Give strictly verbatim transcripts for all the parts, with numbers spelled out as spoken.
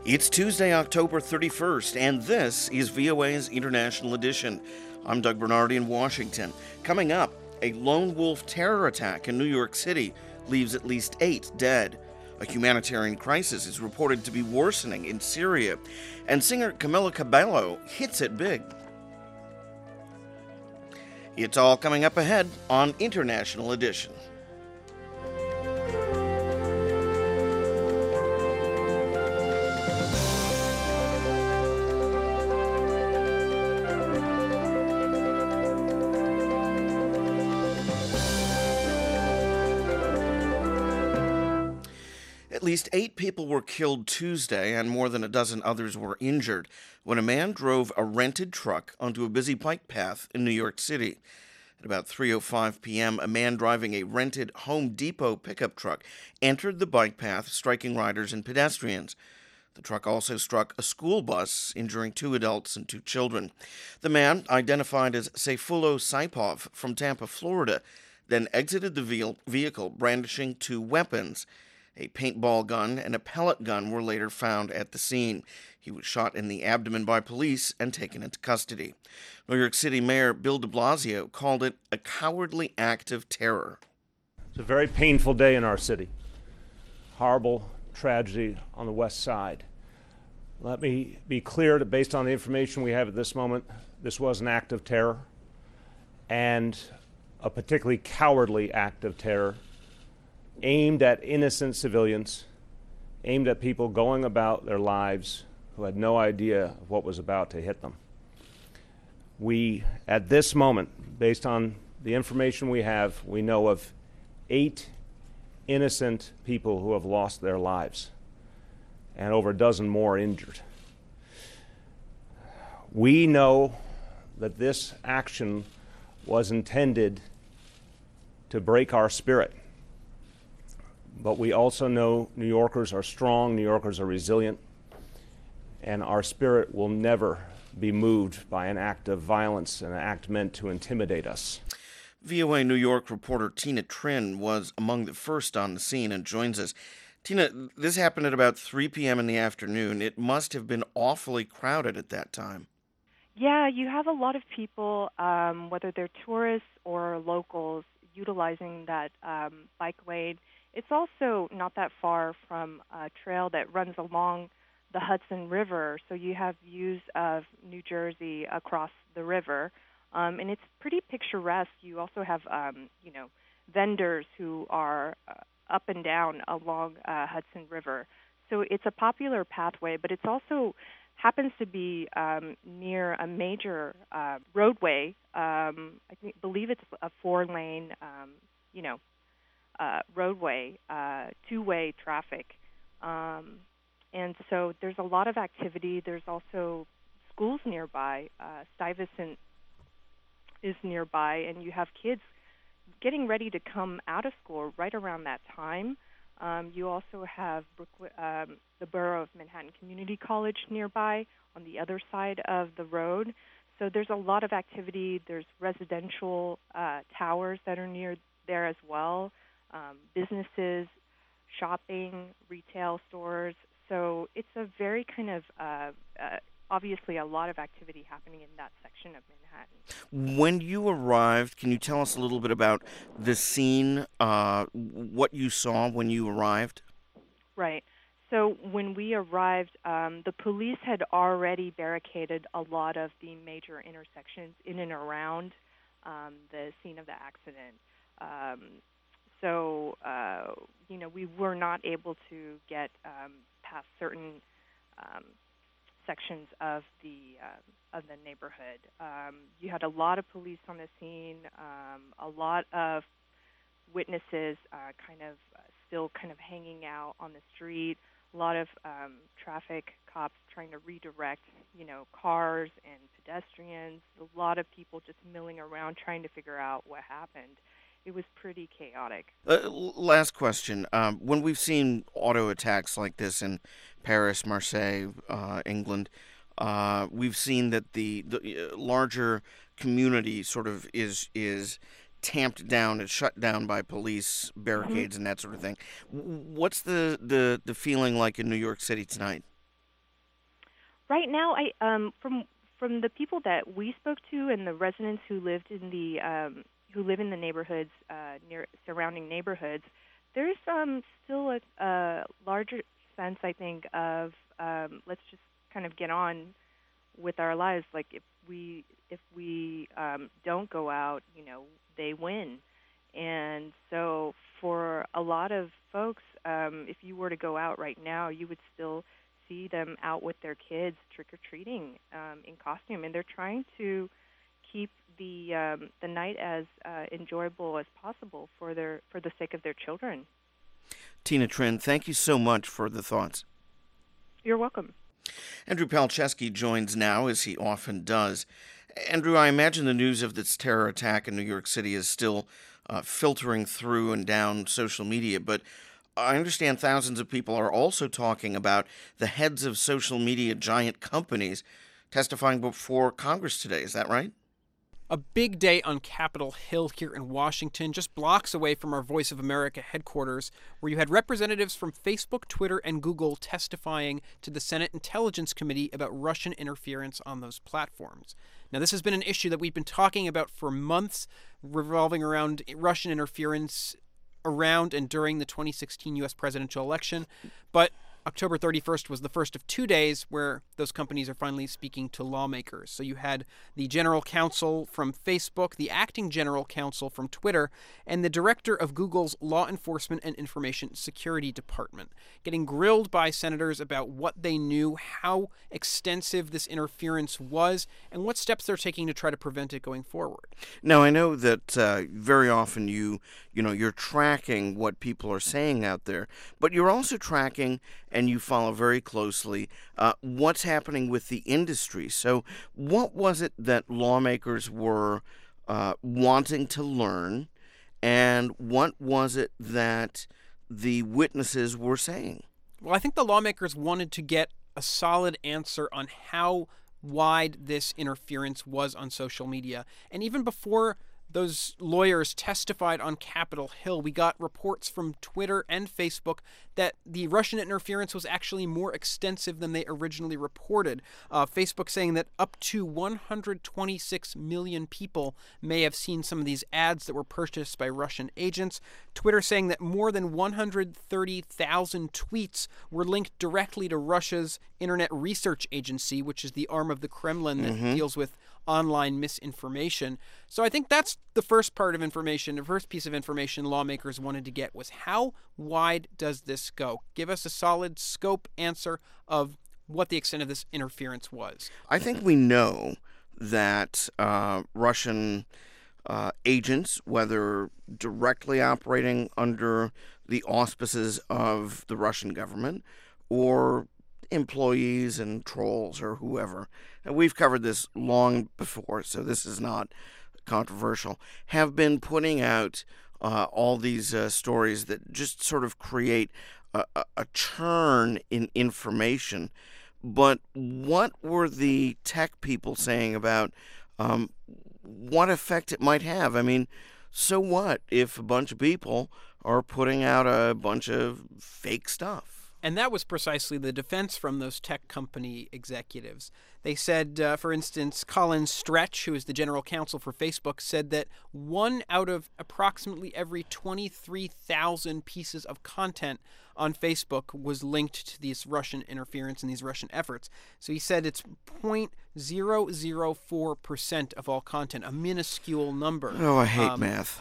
It's Tuesday, October thirty-first, and this is V O A's International Edition. I'm Doug Bernardi in Washington. Coming up, a lone wolf terror attack in New York City leaves at least eight dead. A humanitarian crisis is reported to be worsening in Syria, and singer Camila Cabello hits it big. It's all coming up ahead on International Edition. At least eight people were killed Tuesday and more than a dozen others were injured when a man drove a rented truck onto a busy bike path in New York City. At about three oh five p.m., a man driving a rented Home Depot pickup truck entered the bike path, striking riders and pedestrians. The truck also struck a school bus, injuring two adults and two children. The man, identified as Sayfullo Saipov from Tampa, Florida, then exited the vehicle brandishing two weapons. A paintball gun and a pellet gun were later found at the scene. He was shot in the abdomen by police and taken into custody. New York City Mayor Bill de Blasio called it a cowardly act of terror. It's a very painful day in our city. Horrible tragedy on the west side. Let me be clear that based on the information we have at this moment, this was an act of terror, and a particularly cowardly act of terror aimed at innocent civilians, aimed at people going about their lives who had no idea of what was about to hit them. We, at this moment, based on the information we have, we know of eight innocent people who have lost their lives and over a dozen more injured. We know that this action was intended to break our spirit. But we also know New Yorkers are strong, New Yorkers are resilient, and our spirit will never be moved by an act of violence, an act meant to intimidate us. V O A New York reporter Tina Trin was among the first on the scene and joins us. Tina, this happened at about three p.m. in the afternoon. It must have been awfully crowded at that time. Yeah, you have a lot of people, um, whether they're tourists or locals, utilizing that um, bike lane. It's also not that far from a trail that runs along the Hudson River, so you have views of New Jersey across the river, um, and it's pretty picturesque. You also have, um, you know, vendors who are uh, up and down along uh, Hudson River. So it's a popular pathway, but it's also happens to be um, near a major uh, roadway. Um, I think, believe it's a four-lane, um, you know, Uh, roadway, uh, two-way traffic. Um, and so there's a lot of activity. There's also schools nearby. Uh, Stuyvesant is nearby, and you have kids getting ready to come out of school right around that time. Um, you also have Brooklyn, um, the Borough of Manhattan Community College nearby on the other side of the road. So there's a lot of activity. There's residential uh, towers that are near there as well. Um, businesses, shopping, retail stores. So it's a very kind of, uh, uh, obviously a lot of activity happening in that section of Manhattan. When you arrived, can you tell us a little bit about the scene, uh, what you saw when you arrived? Right. So when we arrived, um, the police had already barricaded a lot of the major intersections in and around um, the scene of the accident. Um, So, uh, you know, we were not able to get um, past certain um, sections of the uh, of the neighborhood. Um, you had a lot of police on the scene, um, a lot of witnesses uh, kind of uh, still kind of hanging out on the street, a lot of um, traffic cops trying to redirect, you know, cars and pedestrians, a lot of people just milling around trying to figure out what happened. It was pretty chaotic. Uh, last question. Um, when we've seen auto attacks like this in Paris, Marseille, uh, England, uh, we've seen that the, the larger community sort of is is tamped down and shut down by police barricades mm-hmm. and that sort of thing. What's the, the, the feeling like in New York City tonight? Right now, I um, from from the people that we spoke to and the residents who lived in the um, who live in the neighborhoods uh, near surrounding neighborhoods, there's um, still a, a larger sense, I think, of um, let's just kind of get on with our lives. Like if we if we um, don't go out, you know, they win. And so for a lot of folks, um, if you were to go out right now, you would still see them out with their kids trick-or-treating um, in costume. And they're trying to keep the um, the night as uh, enjoyable as possible for their for the sake of their children. Tina Trin, thank you so much for the thoughts. You're welcome. Andrew Palczewski joins now, as he often does. Andrew, I imagine the news of this terror attack in New York City is still uh, filtering through and down social media, but I understand thousands of people are also talking about the heads of social media giant companies testifying before Congress today. Is that right? A big day on Capitol Hill here in Washington, just blocks away from our Voice of America headquarters, where you had representatives from Facebook, Twitter, and Google testifying to the Senate Intelligence Committee about Russian interference on those platforms. Now, this has been an issue that we've been talking about for months, revolving around Russian interference around and during the twenty sixteen U S presidential election, but October thirty-first was the first of two days where those companies are finally speaking to lawmakers. So you had the general counsel from Facebook, the acting general counsel from Twitter, and the director of Google's Law Enforcement and Information Security Department getting grilled by senators about what they knew, how extensive this interference was, and what steps they're taking to try to prevent it going forward. Now, I know that uh, very often you, you know, you're tracking what people are saying out there, but you're also tracking, and you follow very closely, uh, what's happening with the industry. So what was it that lawmakers were uh, wanting to learn, and what was it that the witnesses were saying? Well, I think the lawmakers wanted to get a solid answer on how wide this interference was on social media. And even before those lawyers testified on Capitol Hill, we got reports from Twitter and Facebook that the Russian interference was actually more extensive than they originally reported. Uh, Facebook saying that up to one hundred twenty-six million people may have seen some of these ads that were purchased by Russian agents. Twitter saying that more than one hundred thirty thousand tweets were linked directly to Russia's Internet Research Agency, which is the arm of the Kremlin that mm-hmm. deals with online misinformation. So I think that's the first part of information, the first piece of information lawmakers wanted to get was how wide does this go? Give us a solid scope answer of what the extent of this interference was. I think we know that uh, Russian uh, agents, whether directly operating under the auspices of the Russian government or employees and trolls or whoever, and we've covered this long before, so this is not controversial, have been putting out uh, all these uh, stories that just sort of create a, a, a churn in information. But what were the tech people saying about um, what effect it might have? I mean, so what if a bunch of people are putting out a bunch of fake stuff? And that was precisely the defense from those tech company executives. They said, uh, for instance, Colin Stretch, who is the general counsel for Facebook, said that one out of approximately every twenty-three thousand pieces of content on Facebook was linked to this Russian interference and these Russian efforts. So he said it's zero point zero zero four percent of all content, a minuscule number. Oh, I hate um, math.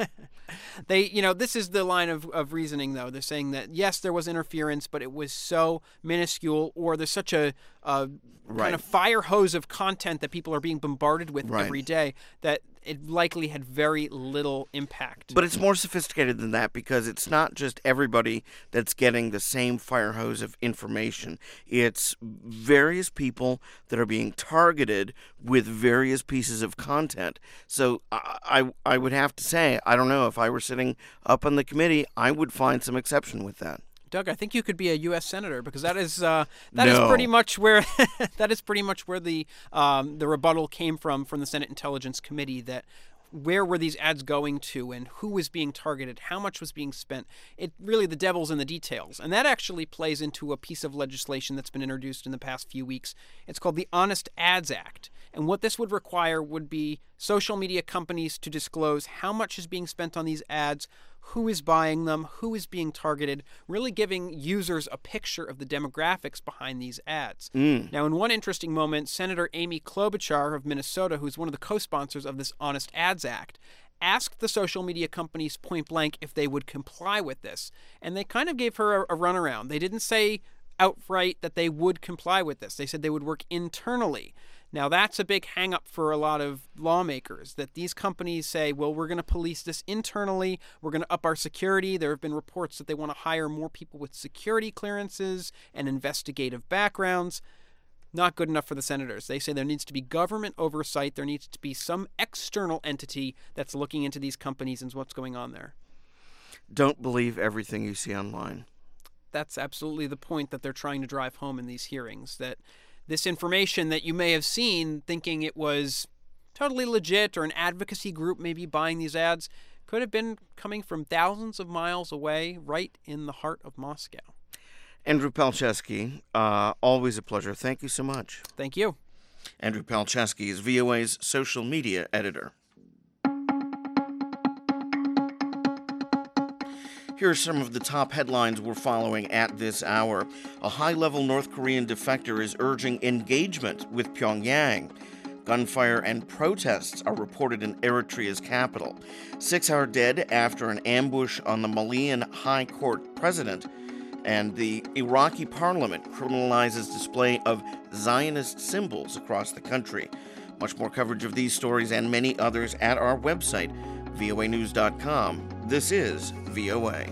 They, you know, this is the line of, of reasoning, though. They're saying that, yes, there was interference, but it was so minuscule, or there's such a, a right. kind of fire hose of content that people are being bombarded with right. every day that it likely had very little impact. But it's more sophisticated than that, because it's not just everybody that's getting the same fire hose of information. It's various people that are being targeted with various pieces of content. So I, I, I would have to say, I don't know, if I were sitting up on the committee, I would find some exception with that. Doug, I think you could be a U S senator, because that is uh, that no. is pretty much where that is pretty much where the um, the rebuttal came from from the Senate Intelligence Committee, that where were these ads going to and who was being targeted, how much was being spent. It really, the devil's in the details. And that actually plays into a piece of legislation that's been introduced in the past few weeks. It's called the Honest Ads Act. And what this would require would be social media companies to disclose how much is being spent on these ads, who is buying them, who is being targeted, really giving users a picture of the demographics behind these ads. Mm. Now, in one interesting moment, Senator Amy Klobuchar of Minnesota, who's one of the co-sponsors of this Honest Ads Act, asked the social media companies point blank if they would comply with this. And they kind of gave her a, a runaround. They didn't say outright that they would comply with this. They said they would work internally. Now, that's a big hang-up for a lot of lawmakers, that these companies say, well, we're going to police this internally. We're going to up our security. There have been reports that they want to hire more people with security clearances and investigative backgrounds. Not good enough for the senators. They say there needs to be government oversight. There needs to be some external entity that's looking into these companies and what's going on there. Don't believe everything you see online. That's absolutely the point that they're trying to drive home in these hearings, that this information that you may have seen thinking it was totally legit or an advocacy group maybe buying these ads could have been coming from thousands of miles away, right in the heart of Moscow. Andrew Palczewski, uh, always a pleasure. Thank you so much. Thank you. Andrew Palczewski is V O A's social media editor. Here are some of the top headlines we're following at this hour. A high-level North Korean defector is urging engagement with Pyongyang. Gunfire and protests are reported in Eritrea's capital. Six are dead after an ambush on the Malian High Court president. And the Iraqi parliament criminalizes display of Zionist symbols across the country. Much more coverage of these stories and many others at our website, V O A news dot com. This is V O A.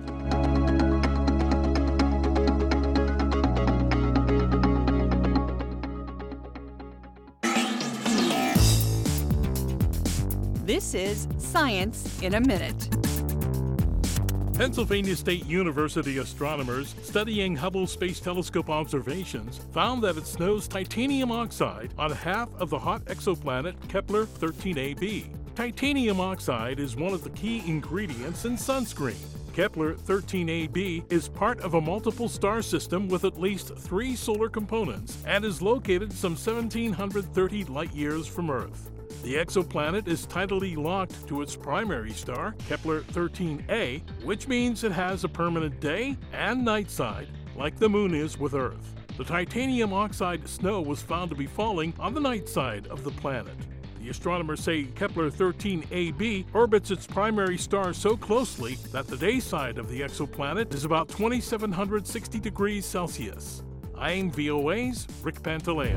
This is Science in a Minute. Pennsylvania State University astronomers studying Hubble Space Telescope observations found that it snows titanium oxide on half of the hot exoplanet Kepler thirteen a b. Titanium oxide is one of the key ingredients in sunscreen. Kepler thirteen a b is part of a multiple star system with at least three solar components and is located some one thousand seven hundred thirty light-years from Earth. The exoplanet is tidally locked to its primary star, Kepler thirteen a, which means it has a permanent day and night side, like the Moon is with Earth. The titanium oxide snow was found to be falling on the night side of the planet. The astronomers say Kepler thirteen a b orbits its primary star so closely that the day side of the exoplanet is about two thousand seven hundred sixty degrees Celsius. I'm V O A's Rick Pantaleo.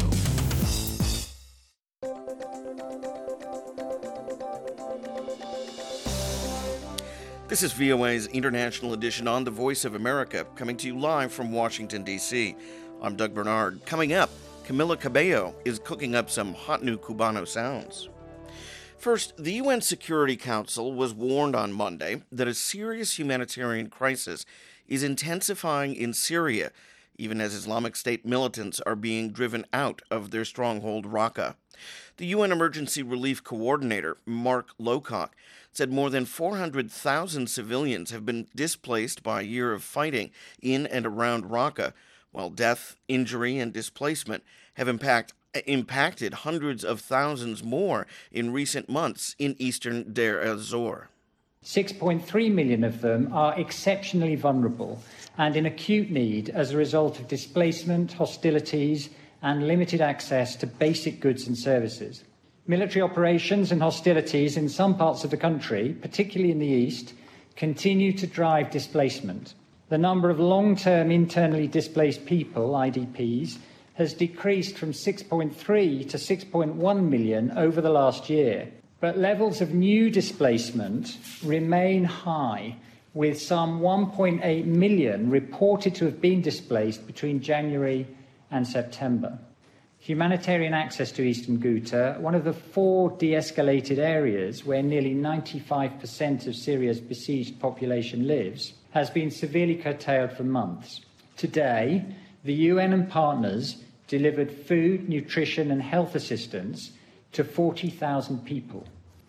This is V O A's International Edition on the Voice of America, coming to you live from Washington, D C I'm Doug Bernard. Coming up, Camila Cabello is cooking up some hot new Cubano sounds. First, the U N Security Council was warned on Monday that a serious humanitarian crisis is intensifying in Syria, even as Islamic State militants are being driven out of their stronghold Raqqa. The U N Emergency Relief Coordinator, Mark Lowcock, said more than four hundred thousand civilians have been displaced by a year of fighting in and around Raqqa, while death, injury, and displacement have impact, impacted hundreds of thousands more in recent months in eastern Deir ez-Zor. six point three million of them are exceptionally vulnerable and in acute need as a result of displacement, hostilities, and limited access to basic goods and services. Military operations and hostilities in some parts of the country, particularly in the east, continue to drive displacement. The number of long-term internally displaced people, I D Ps, has decreased from six point three to six point one million over the last year. But levels of new displacement remain high, with some one point eight million reported to have been displaced between January and September. Humanitarian access to eastern Ghouta, one of the four de-escalated areas where nearly ninety-five percent of Syria's besieged population lives, has been severely curtailed for months. Today, the U N and partners delivered food, nutrition and health assistance to forty thousand people.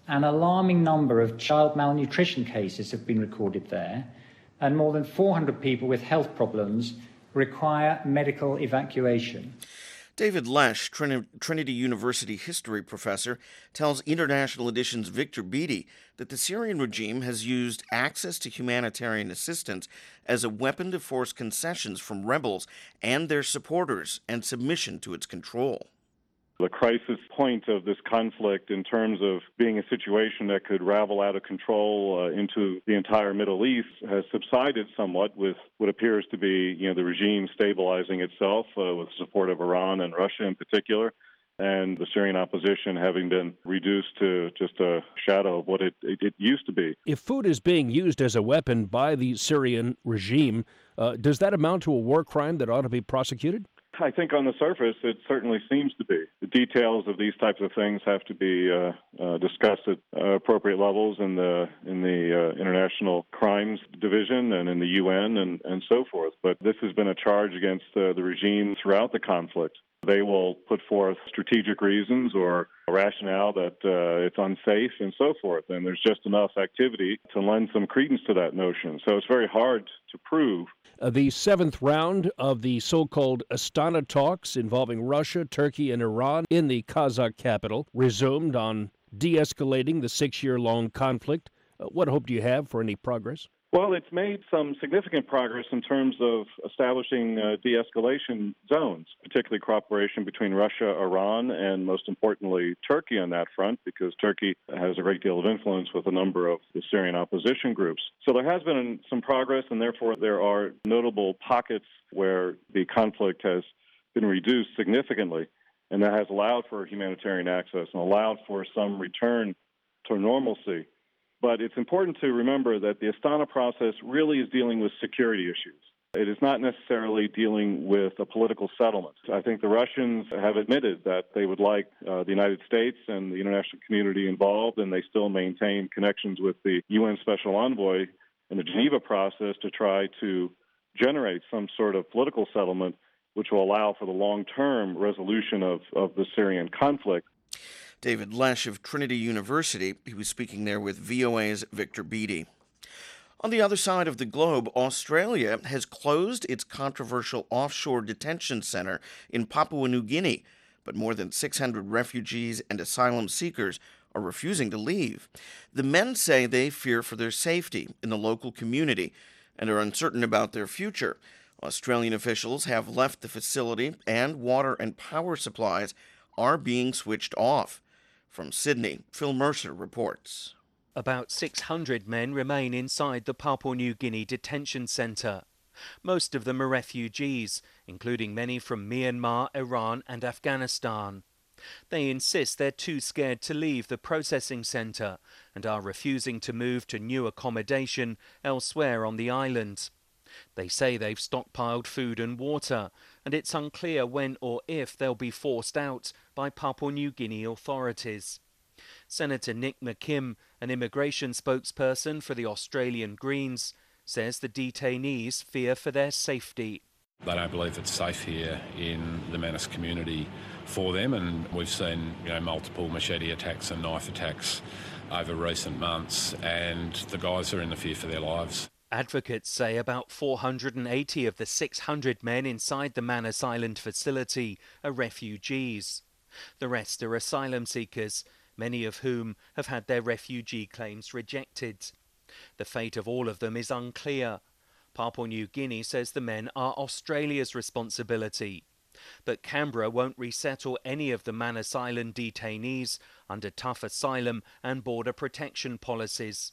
An alarming number of child malnutrition cases have been recorded there, and more than four hundred people with health problems require medical evacuation. David Lesh, Trin- Trinity University history professor, tells International Edition's Victor Beattie that the Syrian regime has used access to humanitarian assistance as a weapon to force concessions from rebels and their supporters and submission to its control. The crisis point of this conflict in terms of being a situation that could ravel out of control uh, into the entire Middle East has subsided somewhat with what appears to be, you know, the regime stabilizing itself uh, with support of Iran and Russia in particular, and the Syrian opposition having been reduced to just a shadow of what it, it, it used to be. If food is being used as a weapon by the Syrian regime, uh, does that amount to a war crime that ought to be prosecuted? I think on the surface, it certainly seems to be. The details of these types of things have to be uh, uh, discussed at uh, appropriate levels in the in the uh, International Crimes Division and in the U N and, and so forth. But this has been a charge against uh, the regime throughout the conflict. They will put forth strategic reasons or a rationale that uh, it's unsafe and so forth. And there's just enough activity to lend some credence to that notion. So it's very hard to prove. Uh, the seventh round of the so-called Astana talks involving Russia, Turkey, and Iran in the Kazakh capital resumed on de-escalating the six-year-long conflict. Uh, what hope do you have for any progress? Well, it's made some significant progress in terms of establishing uh, de-escalation zones, particularly cooperation between Russia, Iran, and most importantly, Turkey on that front, because Turkey has a great deal of influence with a number of the Syrian opposition groups. So there has been some progress, and therefore there are notable pockets where the conflict has been reduced significantly, and that has allowed for humanitarian access and allowed for some return to normalcy. But it's important to remember that the Astana process really is dealing with security issues. It is not necessarily dealing with a political settlement. I think the Russians have admitted that they would like uh, the United States and the international community involved, and they still maintain connections with the U N Special Envoy in the Geneva process to try to generate some sort of political settlement which will allow for the long-term resolution of, of the Syrian conflict. David Lesh of Trinity University. He was speaking there with V O A's Victor Beattie. On the other side of the globe, Australia has closed its controversial offshore detention center in Papua New Guinea, but more than six hundred refugees and asylum seekers are refusing to leave. The men say they fear for their safety in the local community and are uncertain about their future. Australian officials have left the facility, and water and power supplies are being switched off. From Sydney, Phil Mercer reports. About six hundred men remain inside the Papua New Guinea detention centre. Most of them are refugees, including many from Myanmar, Iran and Afghanistan. They insist they're too scared to leave the processing centre and are refusing to move to new accommodation elsewhere on the island. They say they've stockpiled food and water, and it's unclear when or if they'll be forced out by Papua New Guinea authorities. Senator Nick McKim, an immigration spokesperson for the Australian Greens, says the detainees fear for their safety. They don't believe it's safe here in the Manus community for them, and we've seen, you know, multiple machete attacks and knife attacks over recent months, and the guys are in the fear for their lives. Advocates say about four hundred eighty of the six hundred men inside the Manus Island facility are refugees. The rest are asylum seekers, many of whom have had their refugee claims rejected. The fate of all of them is unclear. Papua New Guinea says the men are Australia's responsibility. But Canberra won't resettle any of the Manus Island detainees under tough asylum and border protection policies.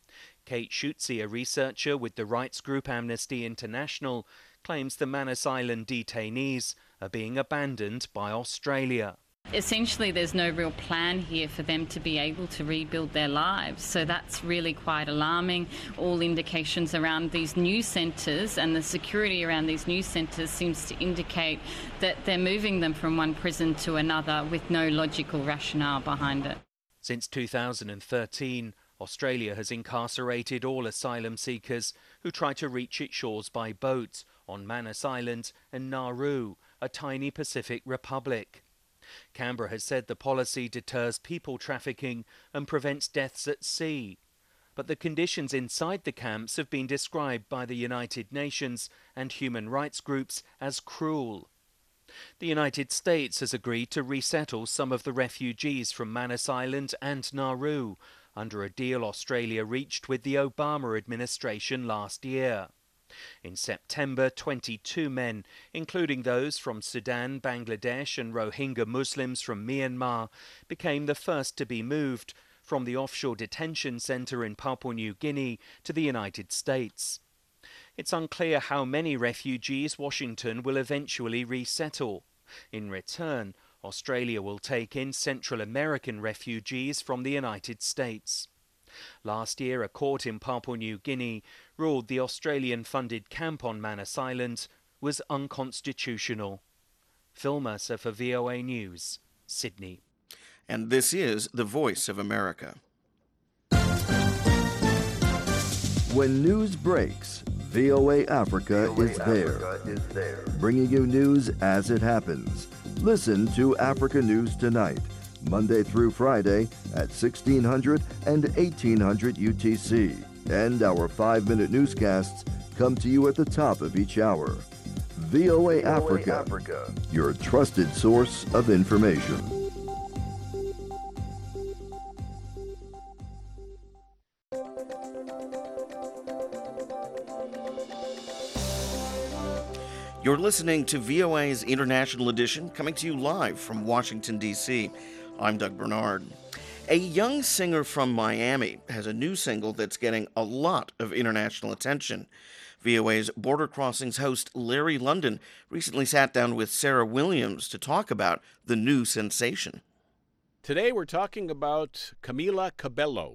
Kate Schutze, a researcher with the rights group Amnesty International, claims the Manus Island detainees are being abandoned by Australia. Essentially, there's no real plan here for them to be able to rebuild their lives. So that's really quite alarming. All indications around these new centres and the security around these new centres seems to indicate that they're moving them from one prison to another with no logical rationale behind it. Since two thousand thirteen, Australia has incarcerated all asylum seekers who try to reach its shores by boat on Manus Island and Nauru, a tiny Pacific republic. Canberra has said the policy deters people trafficking and prevents deaths at sea. But the conditions inside the camps have been described by the United Nations and human rights groups as cruel. The United States has agreed to resettle some of the refugees from Manus Island and Nauru under a deal Australia reached with the Obama administration last year. In September, twenty-two men, including those from Sudan, Bangladesh and Rohingya Muslims from Myanmar, became the first to be moved from the offshore detention centre in Papua New Guinea to the United States. It's unclear how many refugees Washington will eventually resettle. In return, Australia will take in Central American refugees from the United States. Last year, a court in Papua New Guinea ruled the Australian-funded camp on Manus Island was unconstitutional. Phil Mercer for V O A News, Sydney. And this is the Voice of America. When news breaks, V O A Africa, V O A is, Africa there, is there, bringing you news as it happens. Listen to Africa News Tonight, Monday through Friday at sixteen hundred and eighteen hundred U T C. And our five-minute newscasts come to you at the top of each hour. V O A, V O A Africa, Africa, your trusted source of information. You're listening to V O A's International Edition, coming to you live from Washington, D C I'm Doug Bernard. A young singer from Miami has a new single that's getting a lot of international attention. V O A's Border Crossings host Larry London recently sat down with Sarah Williams to talk about the new sensation. Today we're talking about Camila Cabello.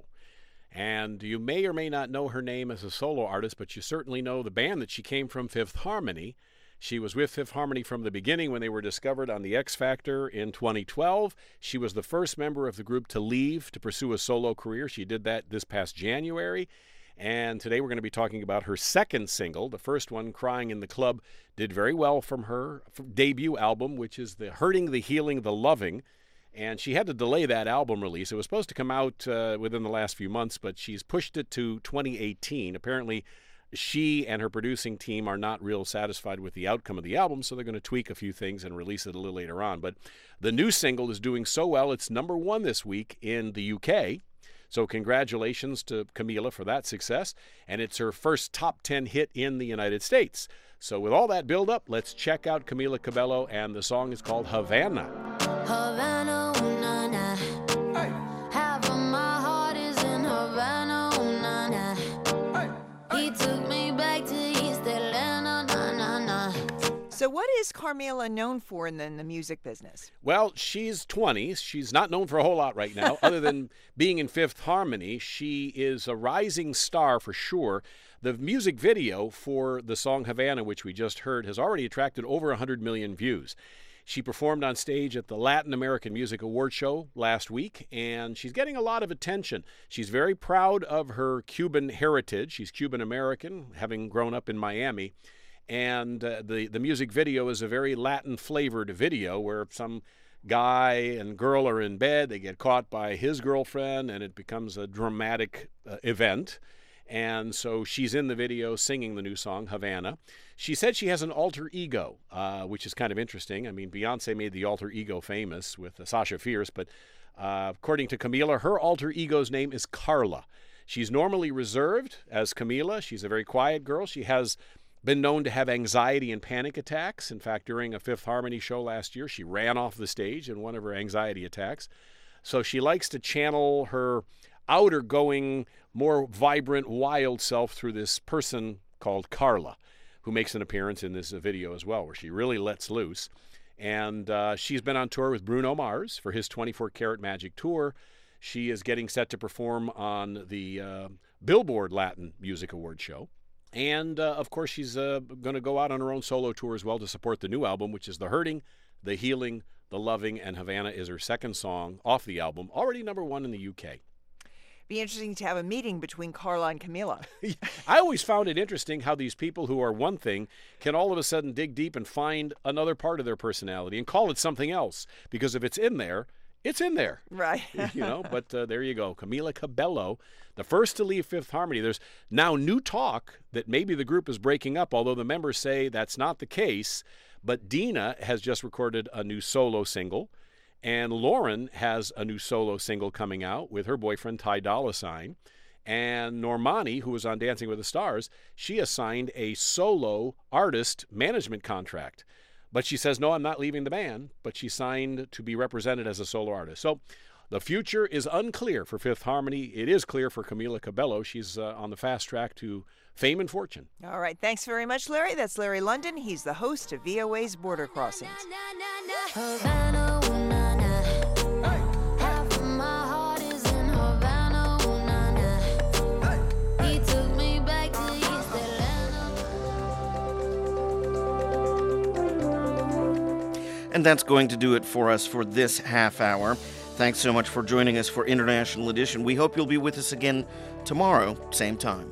And you may or may not know her name as a solo artist, but you certainly know the band that she came from, Fifth Harmony. She was with Fifth Harmony from the beginning when they were discovered on the X Factor in twenty twelve. She was the first member of the group to leave to pursue a solo career. She did that this past January. And today we're going to be talking about her second single. The first one, Crying in the Club, did very well from her debut album, which is The Hurting, the Healing, the Loving. And she had to delay that album release. It was supposed to come out uh, within the last few months, but she's pushed it to twenty eighteen. Apparently, she and her producing team are not real satisfied with the outcome of the album, so they're going to tweak a few things and release it a little later on. But the new single is doing so well, it's number one this week in the U K. So congratulations to Camila for that success. And it's her first top ten hit in the United States. So with all that build-up, let's check out Camila Cabello, and the song is called Havana. Havana, ooh, na, na. Hey. Half of my heart is in Havana, ooh, na, na. Hey. He took me back to East Atlanta, na, na, na. So what is Carmela known for in the, in the music business? Well, she's twenty. She's not known for a whole lot right now, other than being in Fifth Harmony. She is a rising star for sure. The music video for the song Havana, which we just heard, has already attracted over one hundred million views. She performed on stage at the Latin American Music Award Show last week, and she's getting a lot of attention. She's very proud of her Cuban heritage. She's Cuban-American, having grown up in Miami. And uh, the, the music video is a very Latin-flavored video where some guy and girl are in bed. They get caught by his girlfriend, and it becomes a dramatic uh, event. And so she's in the video singing the new song, Havana. She said she has an alter ego, uh, which is kind of interesting. I mean, Beyonce made the alter ego famous with uh, Sasha Fierce, but uh, according to Camila, her alter ego's name is Carla. She's normally reserved as Camila. She's a very quiet girl. She has been known to have anxiety and panic attacks. In fact, during a Fifth Harmony show last year, she ran off the stage in one of her anxiety attacks. So she likes to channel her outer going, more vibrant, wild self through this person called Carla, who makes an appearance in this video as well, where she really lets loose. And uh, she's been on tour with Bruno Mars for his twenty-four karat Magic Tour. She is getting set to perform on the uh, Billboard Latin Music Award Show. And, uh, of course, she's uh, going to go out on her own solo tour as well to support the new album, which is The Hurting, The Healing, The Loving, and Havana is her second song off the album, already number one in the U K. Be interesting to have a meeting between Carla and Camila. I always found it interesting how these people who are one thing can all of a sudden dig deep and find another part of their personality and call it something else. Because if it's in there, it's in there. Right. You know, but uh, there you go. Camila Cabello, the first to leave Fifth Harmony. There's now new talk that maybe the group is breaking up, although the members say that's not the case. But Dina has just recorded a new solo single, and Lauren has a new solo single coming out with her boyfriend Ty Dolla $ign. And Normani, who was on Dancing with the Stars, she has signed a solo artist management contract. But she says, no, I'm not leaving the band, but she signed to be represented as a solo artist. So the future is unclear for Fifth Harmony. It is clear for Camila Cabello. She's uh, on the fast track to fame and fortune. All right. Thanks very much, Larry. That's Larry London. He's the host of V O A's Border Crossings. Havana, ooh, na, na. Half of my heart is in Havana, ooh, na, na. He took me back to East Atlanta. And that's going to do it for us for this half hour. Thanks so much for joining us for International Edition. We hope you'll be with us again tomorrow, same time.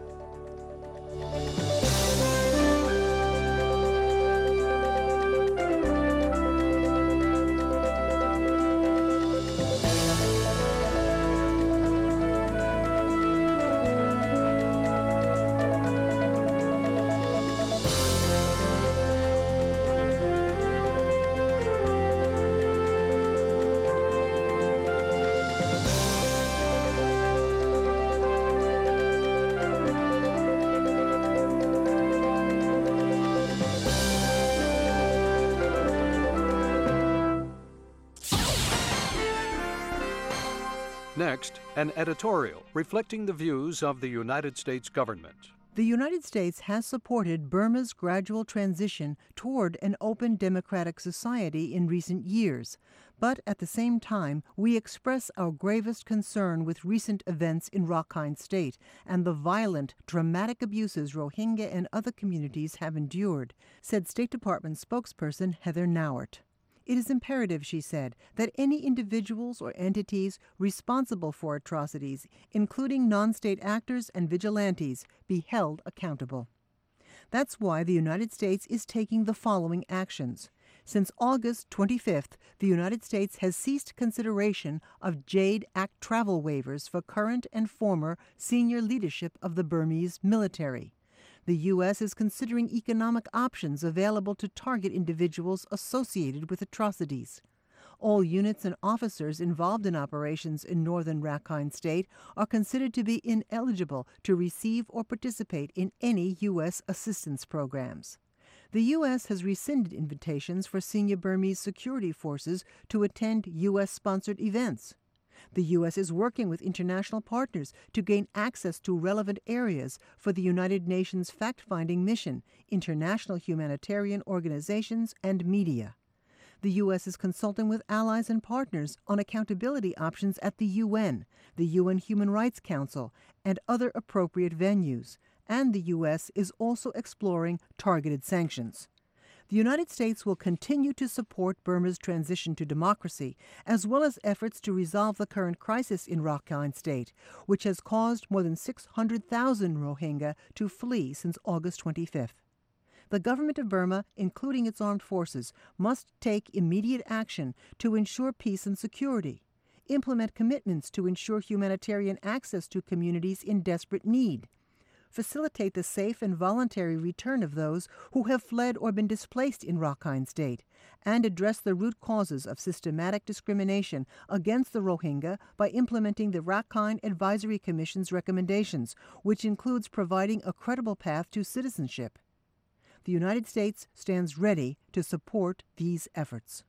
Next, an editorial reflecting the views of the United States government. The United States has supported Burma's gradual transition toward an open democratic society in recent years, but at the same time, we express our gravest concern with recent events in Rakhine State and the violent, dramatic abuses Rohingya and other communities have endured, said State Department spokesperson Heather Nauert. It is imperative, she said, that any individuals or entities responsible for atrocities, including non-state actors and vigilantes, be held accountable. That's why the United States is taking the following actions. Since August twenty-fifth, the United States has ceased consideration of JADE Act travel waivers for current and former senior leadership of the Burmese military. The U S is considering economic options available to target individuals associated with atrocities. All units and officers involved in operations in northern Rakhine State are considered to be ineligible to receive or participate in any U S assistance programs. The U S has rescinded invitations for senior Burmese security forces to attend U S-sponsored events. The U S is working with international partners to gain access to relevant areas for the United Nations fact-finding mission, international humanitarian organizations, and media. The U S is consulting with allies and partners on accountability options at the U N, the U N Human Rights Council, and other appropriate venues, and the U S is also exploring targeted sanctions. The United States will continue to support Burma's transition to democracy, as well as efforts to resolve the current crisis in Rakhine State, which has caused more than six hundred thousand Rohingya to flee since August twenty-fifth. The government of Burma, including its armed forces, must take immediate action to ensure peace and security, implement commitments to ensure humanitarian access to communities in desperate need, facilitate the safe and voluntary return of those who have fled or been displaced in Rakhine State, and address the root causes of systematic discrimination against the Rohingya by implementing the Rakhine Advisory Commission's recommendations, which includes providing a credible path to citizenship. The United States stands ready to support these efforts.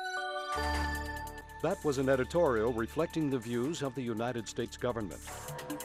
That was an editorial reflecting the views of the United States government.